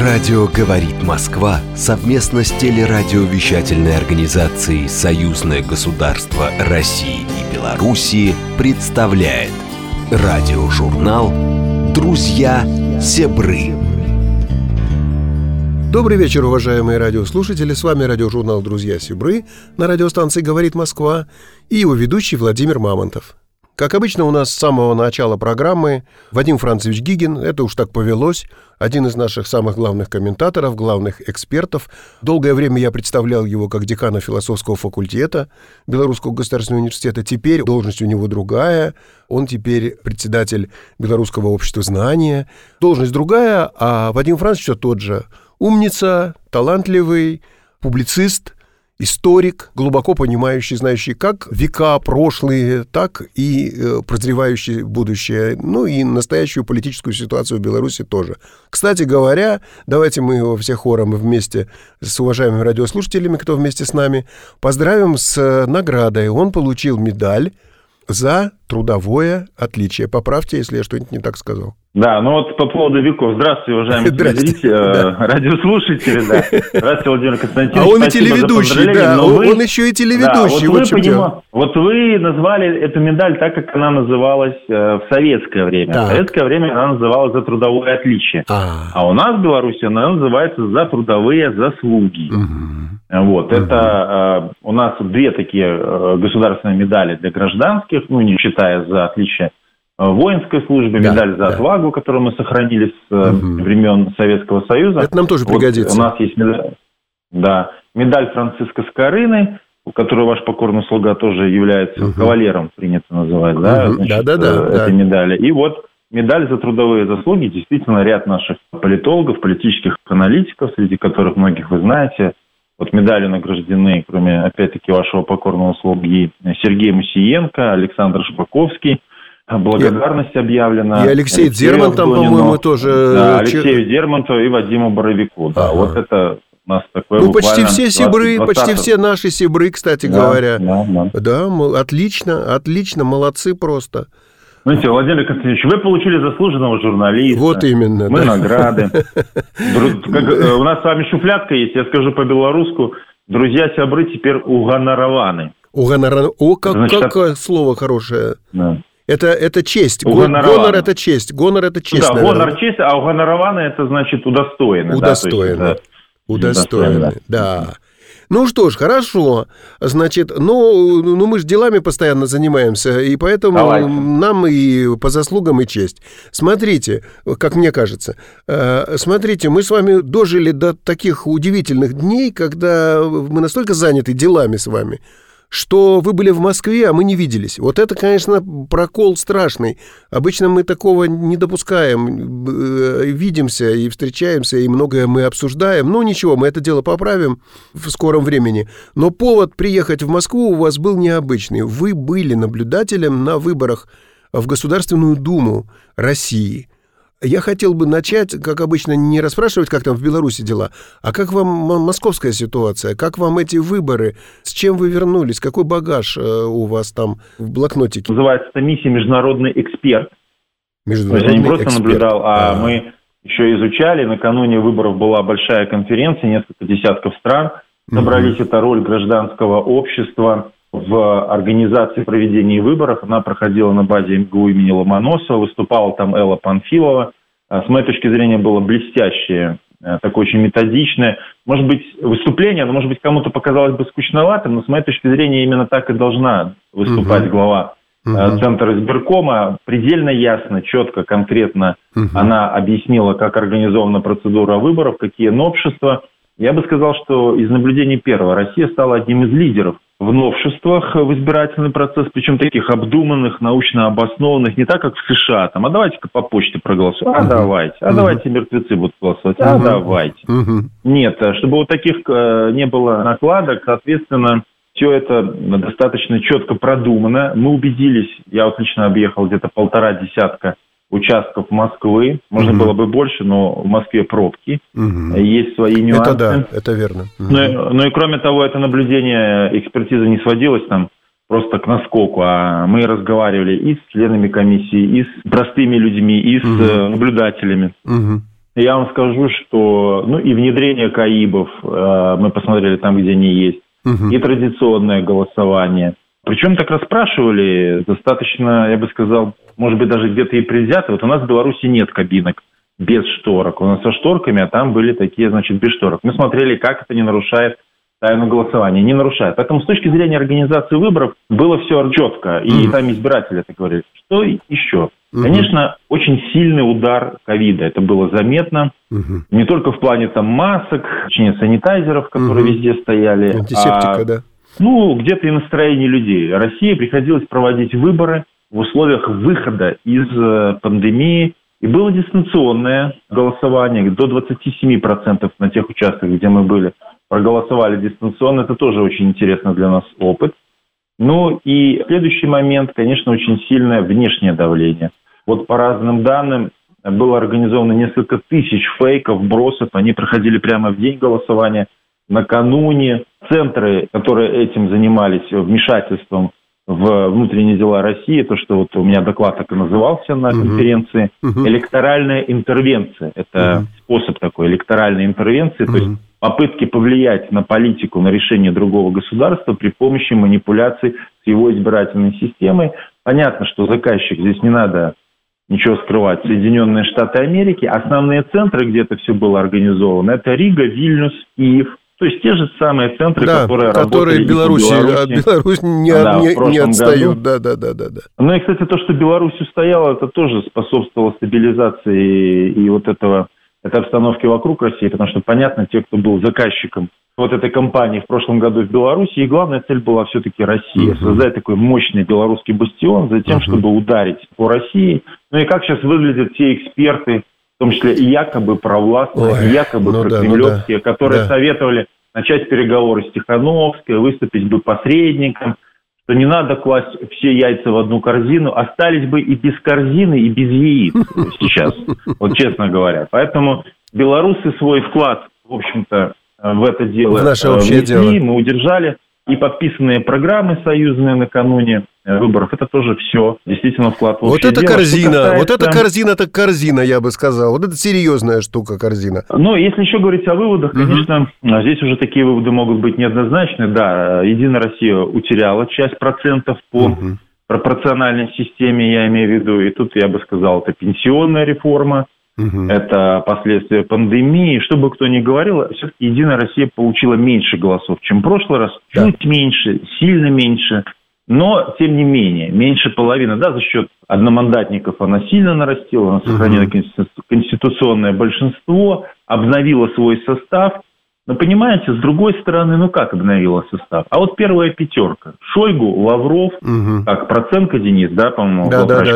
Радио «Говорит Москва» совместно с телерадиовещательной организацией «Союзное государство России и Белоруссии» представляет радиожурнал «Друзья Сябры». Добрый вечер, уважаемые радиослушатели. С вами радиожурнал «Друзья Сябры» на радиостанции «Говорит Москва» и его ведущий Владимир Мамонтов. Как обычно, у нас с самого начала программы Вадим Францевич Гигин, это уж так повелось, один из наших самых главных комментаторов, главных экспертов. Долгое время я представлял его как декана философского факультета Белорусского государственного университета. Теперь должность у него другая. Он теперь председатель Белорусского общества знания. Должность другая, а Вадим Францевич все тот же. Умница, талантливый, публицист, историк, глубоко понимающий, знающий как века прошлые, так и прозревающий будущее, ну и настоящую политическую ситуацию в Беларуси тоже. Кстати говоря, давайте мы его все хором вместе с уважаемыми радиослушателями, кто вместе с нами, поздравим с наградой. Он получил медаль за трудовое отличие. Поправьте, если я что-нибудь не так сказал. Да, ну вот по поводу веков. Здравствуйте, уважаемые телезрители, радиослушатели. Да. Здравствуйте, Владимир Константинович. А он и телеведущий, да, он еще и телеведущий. Да, вот вы назвали эту медаль так, как она называлась в советское время. Так. В советское время она называлась за трудовое отличие. А у нас в Беларуси она называется за трудовые заслуги. Вот, это у нас две такие государственные медали для гражданских, ну, не считая за отличие воинской службы, медаль за отвагу, которую мы сохранили с времен Советского Союза. Это нам тоже пригодится. У нас есть медаль Франциска Скорыны, которую ваш покорный слуга тоже является кавалером, принято называть, этой медали. И вот медаль за трудовые заслуги. Действительно, ряд наших политологов, политических аналитиков, среди которых многих вы знаете, вот медалью награждены, кроме, опять-таки, вашего покорного слуги, Сергей Мусиенко, Александр Шпаковский. Благодарность объявлена. И Алексей Дерман там, по-моему, тоже. Да, Алексею Дермонтову и Вадиму Боровику. Да, вот это у нас такое почти все сябры, почти все наши сябры, кстати говоря. Да, отлично, молодцы просто. Знаете, Владимир Константинович, вы получили заслуженного журналиста. Вот именно. Мы награды. У нас с вами шуфлядка есть, я скажу по-белорусски. Друзья сябры теперь угонорованы. О, какое слово хорошее. Да. Это честь. Гонор – это честь. Гонор – это честь. Да, гонор – честь, а угонорованы – это значит удостоены. Удостоены, да. Ну что ж, хорошо. Значит, мы же делами постоянно занимаемся, и поэтому нам и по заслугам и честь. Смотрите, как мне кажется, мы с вами дожили до таких удивительных дней, когда мы настолько заняты делами с вами, что вы были в Москве, а мы не виделись. Вот это, конечно, прокол страшный. Обычно мы такого не допускаем. Видимся и встречаемся, и многое мы обсуждаем. Ну, ничего, мы это дело поправим в скором времени. Но повод приехать в Москву у вас был необычный. Вы были наблюдателем на выборах в Государственную Думу России. Я хотел бы начать, как обычно, не расспрашивать, как там в Беларуси дела, а как вам московская ситуация, как вам эти выборы, с чем вы вернулись, какой багаж у вас там в блокнотике? Называется это миссия «Международный эксперт». То есть я не просто наблюдал, мы еще изучали. Накануне выборов была большая конференция, несколько десятков стран собрались. Это роль гражданского общества в организации проведения выборов. Она проходила на базе МГУ имени Ломоносова, выступала там Элла Панфилова. С моей точки зрения, было блестящее, такое очень методичное. Может быть, выступление, оно, может быть, кому-то показалось бы скучноватым, но с моей точки зрения именно так и должна выступать глава Центра избиркома. Предельно ясно, четко, конкретно она объяснила, как организована процедура выборов, какие новшества. Я бы сказал, что из наблюдений первого Россия стала одним из лидеров в новшествах в избирательный процесс, причем таких обдуманных, научно обоснованных, не так, как в США, а давайте-ка по почте проголосуем, давайте мертвецы будут голосовать, давайте. Нет, чтобы вот таких не было накладок, соответственно, все это достаточно четко продумано. Мы убедились, я вот лично объехал где-то 1,5 десятка участков Москвы. Можно было бы больше, но в Москве пробки. Есть свои нюансы. Это да, это верно. Ну и кроме того, это наблюдение, экспертиза не сводилась там просто к наскоку, а мы разговаривали и с членами комиссии, и с простыми людьми, и с наблюдателями. Я вам скажу, что и внедрение КАИБов, мы посмотрели там, где они есть, и традиционное голосование. Причем так расспрашивали достаточно, я бы сказал, может быть, даже где-то и предвзято. Вот у нас в Беларуси нет кабинок без шторок. У нас со шторками, а там были такие, без шторок. Мы смотрели, как это не нарушает тайну голосования. Не нарушает. Поэтому с точки зрения организации выборов было все четко. И там избиратели это говорили. Что еще? Конечно, очень сильный удар ковида. Это было заметно. Не только в плане масок, санитайзеров, которые везде стояли. Антисептика, да. Где-то и настроение людей. России приходилось проводить выборы в условиях выхода из пандемии. И было дистанционное голосование. До 27% на тех участках, где мы были, проголосовали дистанционно. Это тоже очень интересно для нас опыт. И следующий момент, конечно, очень сильное внешнее давление. Вот по разным данным было организовано несколько тысяч фейков, бросов. Они проходили прямо в день голосования. Накануне центры, которые этим занимались, вмешательством в внутренние дела России, то, что вот у меня доклад так и назывался на конференции, электоральная интервенция. Это способ такой электоральной интервенции, то есть попытки повлиять на политику, на решение другого государства при помощи манипуляций с его избирательной системой. Понятно, что заказчик, здесь не надо ничего скрывать, Соединенные Штаты Америки. Основные центры, где это все было организовано, это Рига, Вильнюс, Киев. То есть те же самые центры, которые работали в Беларуси. Беларусь не отстают. Да. И, кстати, то, что Беларусь устояла, это тоже способствовало стабилизации и этой обстановки вокруг России, потому что, понятно, те, кто был заказчиком вот этой кампании в прошлом году в Беларуси, и главная цель была все-таки Россия. Создать такой мощный белорусский бастион за тем, чтобы ударить по России. И как сейчас выглядят те эксперты, в том числе и якобы провластные, якобы прокремлевские, которые советовали начать переговоры с Тихановской, выступить бы посредником, что не надо класть все яйца в одну корзину, остались бы и без корзины, и без яиц сейчас, вот честно говоря. Поэтому белорусы свой вклад, в общем-то, в это дело внесли, мы удержали. И подписанные программы союзные накануне выборов, это тоже все действительно вклад в общее дело. Это корзина, так корзина, я бы сказал. Вот это серьезная штука, корзина. Если еще говорить о выводах, конечно, здесь уже такие выводы могут быть неоднозначны. Да, Единая Россия утеряла часть процентов по пропорциональной системе, я имею в виду. И тут, я бы сказал, это пенсионная реформа. Это последствия пандемии. Что бы кто ни говорил, все-таки Единая Россия получила меньше голосов, чем в прошлый раз. Чуть меньше, сильно меньше. Но, тем не менее, меньше половины. Да, за счет одномандатников она сильно нарастила. Она сохранила конституционное большинство, обновила свой состав. Но, понимаете, с другой стороны, как обновила состав? А вот первая пятерка. Шойгу, Лавров, Проценко Денис, по-моему,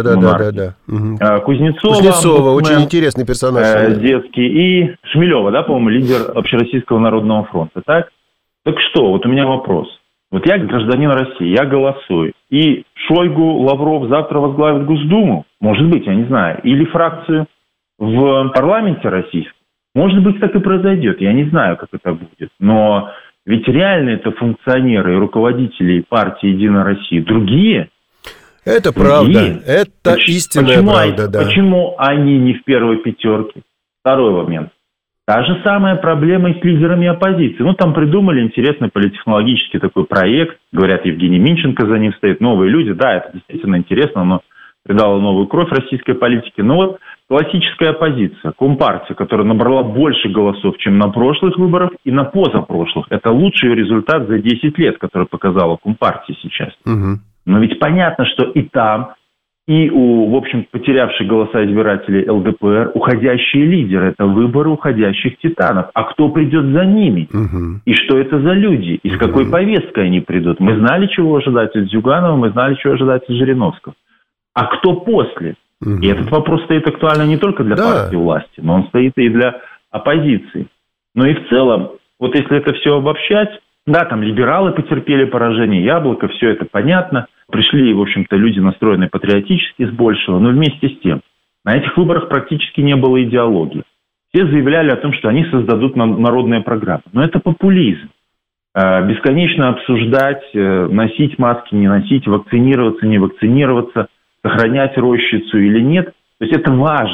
да. Кузнецова, очень интересный персонаж. Детский. И Шмелева, по-моему, лидер Общероссийского народного фронта. Так что, вот у меня вопрос. Вот я гражданин России, я голосую. И Шойгу, Лавров завтра возглавит Госдуму? Может быть, я не знаю. Или фракцию в парламенте российском? Может быть, так и произойдет. Я не знаю, как это будет. Но ведь реально это функционеры и руководители партии «Единая Россия» другие. Это правда. Это истинная правда, да. Почему они не в первой пятерке? Второй момент. Та же самая проблема и с лидерами оппозиции. Там придумали интересный политтехнологический такой проект. Говорят, Евгений Минченко за ним стоит. Новые люди. Да, это действительно интересно, но придало новую кровь российской политике. Классическая оппозиция, Компартия, которая набрала больше голосов, чем на прошлых выборах и на позапрошлых. Это лучший результат за 10 лет, который показала Компартия сейчас. Но ведь понятно, что и там, и у, в общем, потерявших голоса избирателей ЛДПР уходящие лидеры. Это выборы уходящих титанов. А кто придет за ними? И что это за люди? И с какой повесткой они придут? Мы знали, чего ожидать от Зюганова, мы знали, чего ожидать от Жириновского. А кто после? И этот вопрос стоит актуально не только для партии власти, но он стоит и для оппозиции. Но и в целом, вот если это все обобщать, да, там либералы потерпели поражение, Яблоко, все это понятно. Пришли, в общем-то, люди, настроенные патриотически с большего, но вместе с тем, на этих выборах практически не было идеологии. Все заявляли о том, что они создадут народные программы. Но это популизм. Бесконечно обсуждать, носить маски, не носить, вакцинироваться, не вакцинироваться, сохранять рощицу или нет. То есть это важно.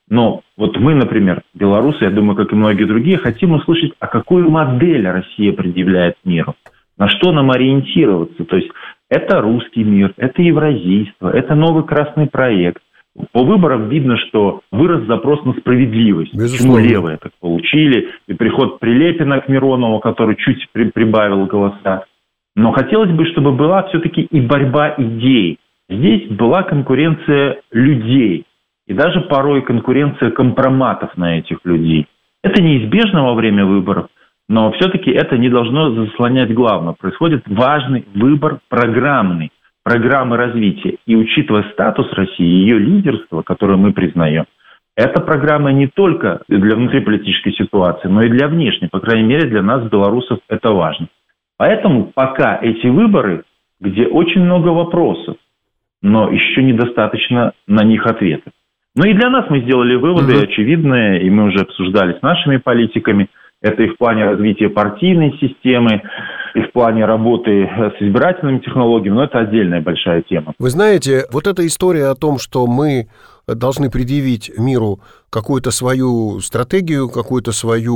Но вот мы, например, белорусы, я думаю, как и многие другие, хотим услышать, а какую модель Россия предъявляет миру, на что нам ориентироваться. То есть это русский мир, это евразийство, это новый красный проект. По выборам видно, что вырос запрос на справедливость. Почему левые так получили? И приход Прилепина к Миронову, который чуть прибавил голоса. Но хотелось бы, чтобы была все-таки и борьба идей. Здесь была конкуренция людей. И даже порой конкуренция компроматов на этих людей. Это неизбежно во время выборов, но все-таки это не должно заслонять главное. Происходит важный выбор программный, программы развития. И учитывая статус России, ее лидерство, которое мы признаем, эта программа не только для внутриполитической ситуации, но и для внешней. По крайней мере, для нас, белорусов, это важно. Поэтому пока эти выборы, где очень много вопросов, но еще недостаточно на них ответов. Ну и для нас мы сделали выводы очевидные, и мы уже обсуждали с нашими политиками. Это и в плане развития партийной системы, и в плане работы с избирательными технологиями, но это отдельная большая тема. Вы знаете, вот эта история о том, что мы должны предъявить миру какую-то свою стратегию, какую-то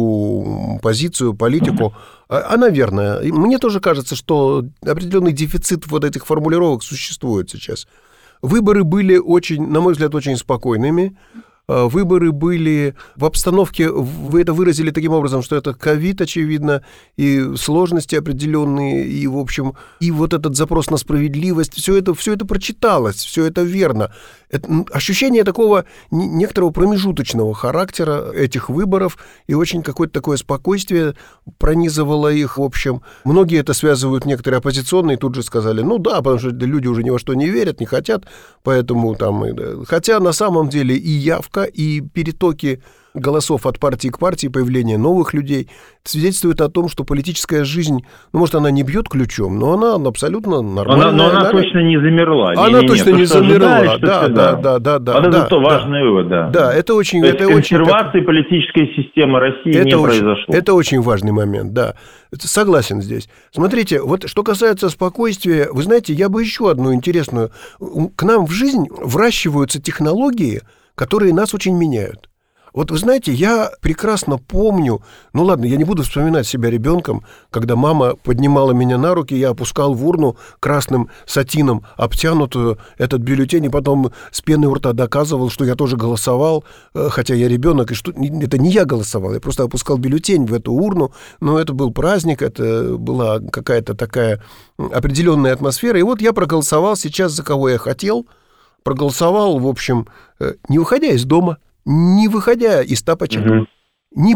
свою позицию, политику, она верная. И мне тоже кажется, что определенный дефицит вот этих формулировок существует сейчас. Выборы были очень, на мой взгляд, очень спокойными. Выборы были в обстановке, вы это выразили таким образом, что это ковид, очевидно, и сложности определенные, и, в общем, и вот этот запрос на справедливость, все это прочиталось, все это верно. Это ощущение такого некоторого промежуточного характера этих выборов, и очень какое-то такое спокойствие пронизывало их, в общем. Многие это связывают, некоторые оппозиционные тут же сказали, ну да, потому что люди уже ни во что не верят, не хотят, поэтому там... Хотя на самом деле и явка, и перетоки голосов от партии к партии, появление новых людей свидетельствует о том, что политическая жизнь, ну, может, она не бьет ключом, но она абсолютно нормальная. Но она точно не замерла. Она точно не замерла, да. Вот это то важный вывод, да. Да, это очень... Консервации политической системы России не произошло. Это очень важный момент, да. Согласен здесь. Смотрите, вот что касается спокойствия, вы знаете, я бы еще одну интересную... К нам в жизнь вращиваются технологии, которые нас очень меняют. Вот вы знаете, я прекрасно помню, ну ладно, я не буду вспоминать себя ребенком, когда мама поднимала меня на руки, я опускал в урну красным сатином обтянутую этот бюллетень, и потом с пеной у рта доказывал, что я тоже голосовал, хотя я ребенок, и что это не я голосовал, я просто опускал бюллетень в эту урну, но это был праздник, это была какая-то такая определенная атмосфера, и вот я проголосовал сейчас за кого я хотел, проголосовал, в общем, не выходя из дома, не выходя из тапочек, не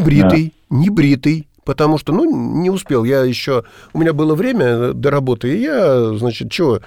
бритый, потому что, не успел, у меня было время до работы, и я, значит, в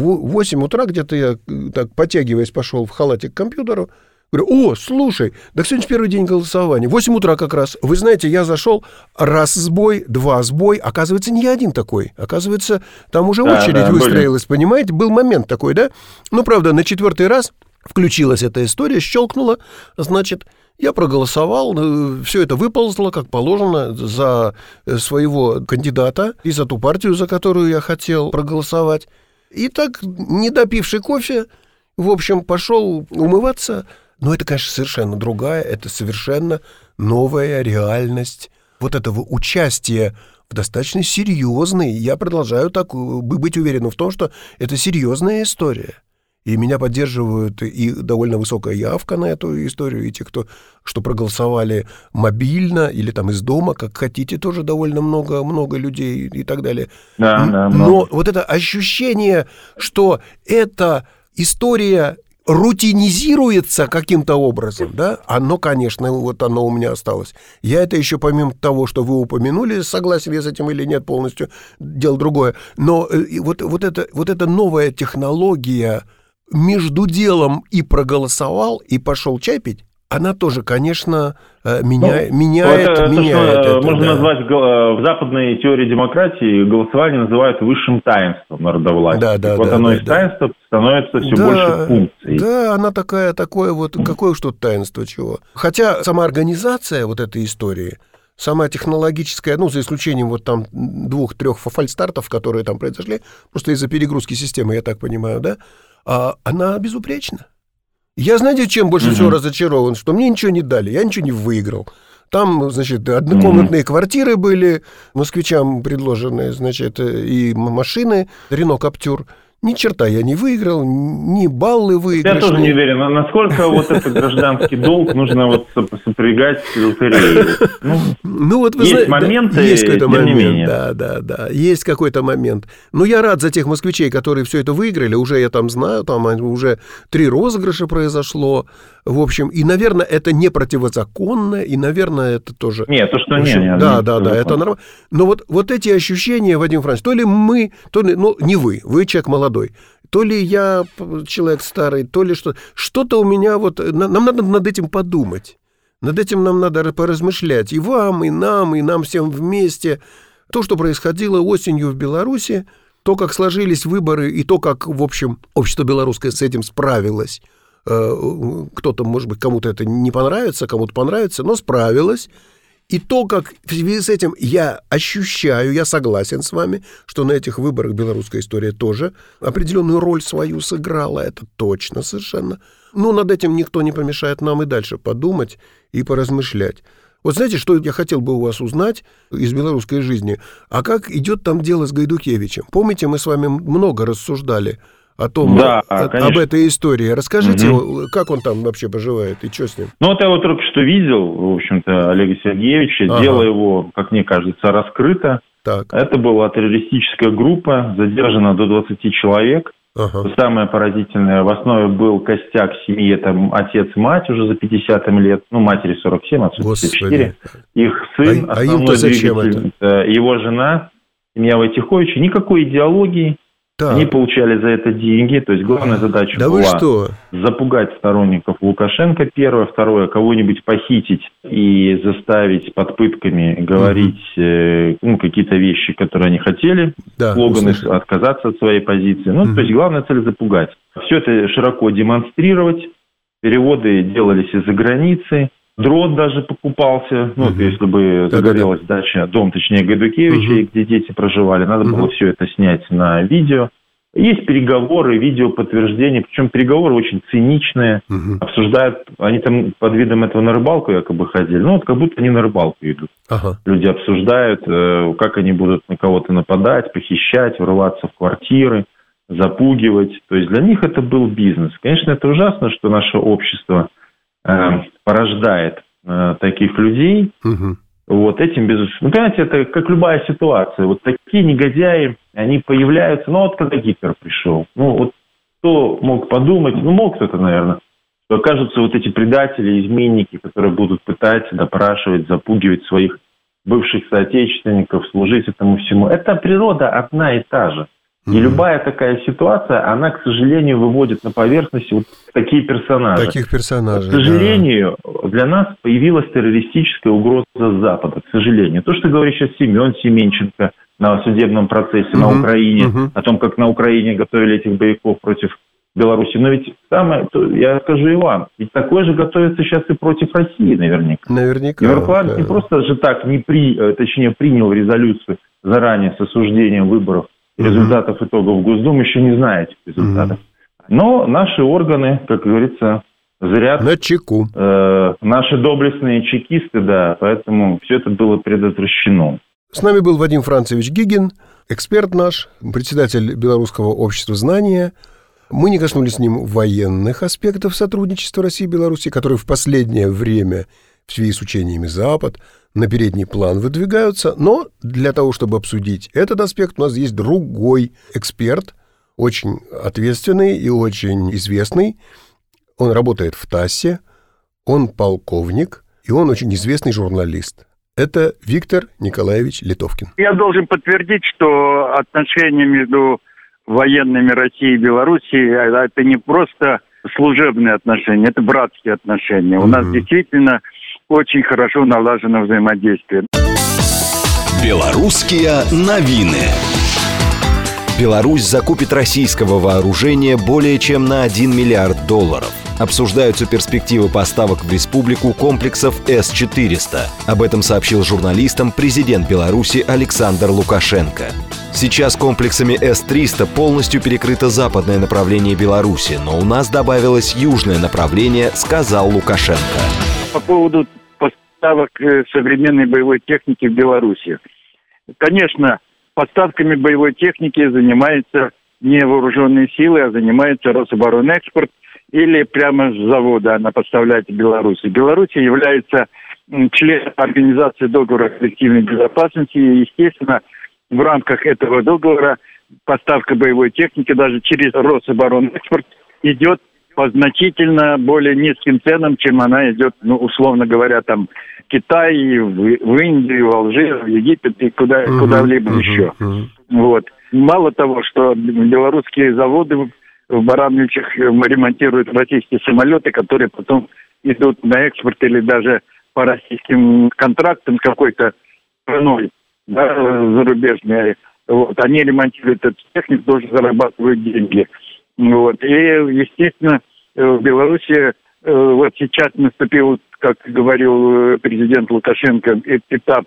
8 утра где-то я, так, потягиваясь, пошел в халате к компьютеру, говорю, слушай, так сегодня первый день голосования, 8 утра как раз, вы знаете, я зашел, раз сбой, два сбой, оказывается, не я один такой, оказывается, там уже очередь выстроилась, понимаете, был момент такой, да, правда, на 4-й раз включилась эта история, щелкнула, значит, я проголосовал, все это выползло, как положено, за своего кандидата и за ту партию, за которую я хотел проголосовать. И так, не допивший кофе, в общем, пошел умываться. Но это, конечно, совершенно другая, это совершенно новая реальность вот этого участия в достаточно серьезной. Я продолжаю так быть уверенным в том, что это серьезная история. И меня поддерживают и довольно высокая явка на эту историю, и те, что проголосовали мобильно или там из дома, как хотите, тоже довольно много людей и так далее. Но вот это ощущение, что эта история рутинизируется каким-то образом, да, оно, конечно, вот оно у меня осталось. Я это еще, помимо того, что вы упомянули, согласен я с этим или нет полностью, дело другое. Но вот эта новая технология между делом и проголосовал, и пошел чай пить, она тоже, конечно, меняет это. Можно назвать в западной теории демократии голосование называют высшим таинством народовластия. Оно из таинства становится все больше функцией. Да, она такое вот, какое уж тут таинство чего. Хотя сама организация вот этой истории, сама технологическая, за исключением вот там 2-3 фальстартов, которые там произошли, просто из-за перегрузки системы, я так понимаю, да, она безупречна. Я, знаете, чем больше всего разочарован? Что мне ничего не дали, я ничего не выиграл. Там, значит, однокомнатные квартиры были москвичам предложены, значит, и машины, Рено Каптюр. Ни черта я не выиграл, ни баллы выиграл. Я тоже не уверен, насколько вот этот гражданский долг нужно вот сопрягать с лотереей. Ну вот вы есть моменты, есть какой-то момент, не менее. Да, есть какой-то момент. Но я рад за тех москвичей, которые все это выиграли. Уже я там знаю, там уже 3 розыгрыша произошло. В общем, и, наверное, это не противозаконно, и, наверное, это тоже... Нет, то, что Да, это нормально. Но вот эти ощущения, Вадим Францович, то ли мы, то ли, ну, не вы человек молодой, то ли я человек старый, то ли что-то у меня вот... Нам надо над этим подумать. Над этим нам надо поразмышлять. И вам, и нам всем вместе. То, что происходило осенью в Беларуси, то, как сложились выборы, и то, как, в общем, общество белорусское с этим справилось. Кто-то, может быть, кому-то это не понравится, кому-то понравится, но справилась. И то, как в связи с этим я ощущаю, я согласен с вами, что на этих выборах белорусская история тоже определенную роль свою сыграла, это точно совершенно. Но над этим никто не помешает нам и дальше подумать и поразмышлять. Вот знаете, что я хотел бы у вас узнать из белорусской жизни? А как идет там дело с Гайдукевичем? Помните, мы с вами много рассуждали о том, об этой истории. Расскажите, как он там вообще поживает и что с ним? Ну, вот я его только что видел, в общем-то, Олега Сергеевича. Дело его, как мне кажется, раскрыто. Так. Это была террористическая группа, задержано до 20 человек. Самое поразительное, в основе был костяк семьи, это отец и мать уже за 50 лет, ну, матери 47, отцу 54. Их сын, основной двигатель, его жена, семья Войтиховича, никакой идеологии. Так. Они получали за это деньги, то есть главная задача была запугать сторонников Лукашенко, первое, второе, кого-нибудь похитить и заставить под пытками говорить какие-то вещи, которые они хотели, слоганы, отказаться от своей позиции. Ну, то есть главная цель запугать. Все это широко демонстрировать, переводы делались из-за границы. Дрон даже покупался, если бы загорелась дача, дом, точнее, Гайдукевича, где дети проживали, надо было все это снять на видео. Есть переговоры, видеоподтверждения, причем переговоры очень циничные, обсуждают, они там под видом этого на рыбалку якобы ходили, вот как будто они на рыбалку идут. Люди обсуждают, как они будут на кого-то нападать, похищать, врываться в квартиры, запугивать. То есть для них это был бизнес. Конечно, это ужасно, что наше общество порождает таких людей, вот этим безусловно. Понимаете, это как любая ситуация. Вот такие негодяи, они появляются, вот когда Гитлер пришел. Вот кто мог подумать, мог кто-то, наверное, что окажутся вот эти предатели, изменники, которые будут пытать, допрашивать, запугивать своих бывших соотечественников, служить этому всему. Это природа одна и та же. И любая такая ситуация, она, к сожалению, выводит на поверхность вот такие персонажи. К сожалению, для нас появилась террористическая угроза с Запада, к сожалению. То, что говорит сейчас Семен Семенченко на судебном процессе на Украине, о том, как на Украине готовили этих боевиков против Беларуси. Но ведь я скажу и вам, ведь такое же готовится сейчас и против России наверняка. Европарламент не просто же так принял резолюцию заранее с осуждением выборов, результатов итогов Госдумы, еще не знаю этих результатов. Но наши органы, как говорится, зря на чеку. Наши доблестные чекисты, поэтому все это было предотвращено. С нами был Вадим Францович Гигин, эксперт наш, председатель Белорусского общества знания. Мы не коснулись с ним военных аспектов сотрудничества России и Беларуси, которые в последнее время в связи с учениями Запад на передний план выдвигаются, но для того, чтобы обсудить этот аспект, у нас есть другой эксперт, очень ответственный и очень известный. Он работает в ТАССе, он полковник, и он очень известный журналист. Это Виктор Николаевич Литовкин. Я должен подтвердить, что отношения между военными России и Белоруссии это не просто служебные отношения, это братские отношения. У нас действительно очень хорошо налажено взаимодействие. Белорусские новины. Беларусь закупит российского вооружения более чем на $1 миллиард. Обсуждаются перспективы поставок в республику комплексов С-400. Об этом сообщил журналистам президент Беларуси Александр Лукашенко. Сейчас комплексами С-300 полностью перекрыто западное направление Беларуси, но у нас добавилось южное направление, сказал Лукашенко. По поводу поставок современной боевой техники в Беларуси. Конечно, поставками боевой техники занимаются не вооруженные силы, а занимается Рособоронэкспорт или прямо с завода она поставляет в Беларусь. Беларусь является членом Организации договора коллективной безопасности, и, естественно, в рамках этого договора поставка боевой техники даже через Рособоронэкспорт идет по значительно более низким ценам, чем она идет, условно говоря, там в Китай, в Индию, в Алжир, в Египет и куда-либо еще. Вот. Мало того, что белорусские заводы в Барановичах ремонтируют российские самолеты, которые потом идут на экспорт или даже по российским контрактам с какой-то страной, да, зарубежной. Вот. Они ремонтируют эту технику, тоже зарабатывают деньги. Вот. И, естественно, в Беларуси вот сейчас наступил, как говорил президент Лукашенко, этап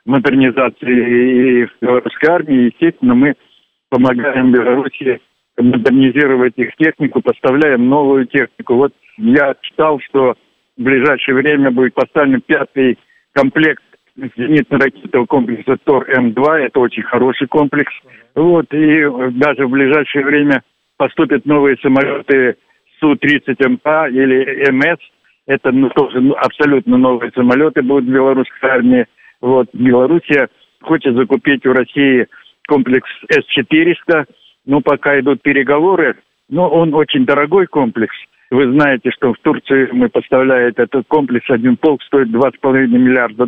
модернизации белорусской армии. Естественно, мы помогаем Беларуси модернизировать их технику, поставляем новую технику. Вот я читал, что в ближайшее время будет поставлен 5-й комплект зенитно-ракетного комплекса ТОР-М2. Это очень хороший комплекс. Вот. И даже в ближайшее время поступят новые самолеты Су-30МК или МС. Это тоже абсолютно новые самолеты будут в белорусской армии. Вот. Белоруссия хочет закупить у России комплекс С-400. Пока идут переговоры. Он очень дорогой комплекс. Вы знаете, что в Турции мы поставляем этот комплекс, один полк стоит $2,5 миллиарда.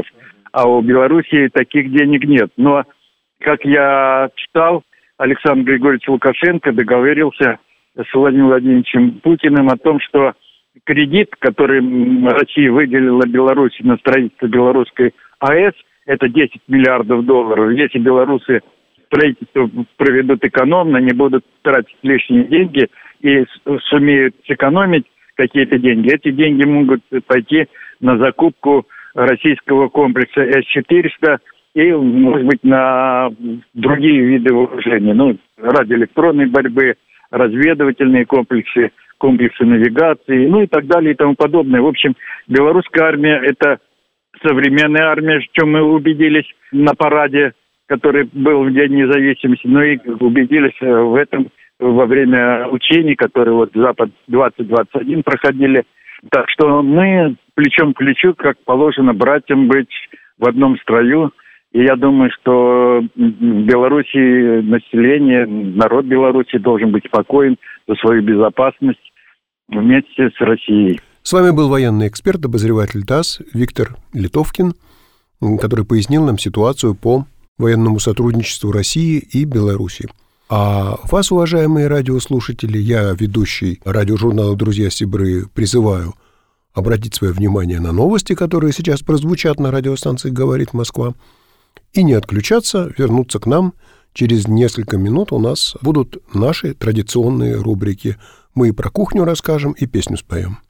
А у Белоруссии таких денег нет. Но, как я читал, Александр Григорьевич Лукашенко договорился с Владимиром Владимировичем Путиным о том, что кредит, который Россия выделила Беларуси на строительство белорусской АЭС, это $10 миллиардов. Если белорусы строительство проведут экономно, не будут тратить лишние деньги и сумеют сэкономить какие-то деньги, эти деньги могут пойти на закупку российского комплекса С-400 и, может быть, на другие виды вооружений. Радиоэлектронной борьбы, разведывательные комплексы, комплексы навигации, и так далее и тому подобное. В общем, белорусская армия – это современная армия, в чем мы убедились на параде, который был в День независимости, и убедились в этом во время учений, которые Запад-2021 проходили. Так что мы плечом к плечу, как положено братьям, быть в одном строю. И я думаю, что в Беларуси население, народ Беларуси должен быть спокоен за свою безопасность вместе с Россией. С вами был военный эксперт, обозреватель ТАСС Виктор Литовкин, который пояснил нам ситуацию по военному сотрудничеству России и Беларуси. А вас, уважаемые радиослушатели, я, ведущий радиожурнала «Друзья Сибры», призываю обратить свое внимание на новости, которые сейчас прозвучат на радиостанции «Говорит Москва», и не отключаться, вернуться к нам. Через несколько минут у нас будут наши традиционные рубрики. Мы и про кухню расскажем, и песню споем.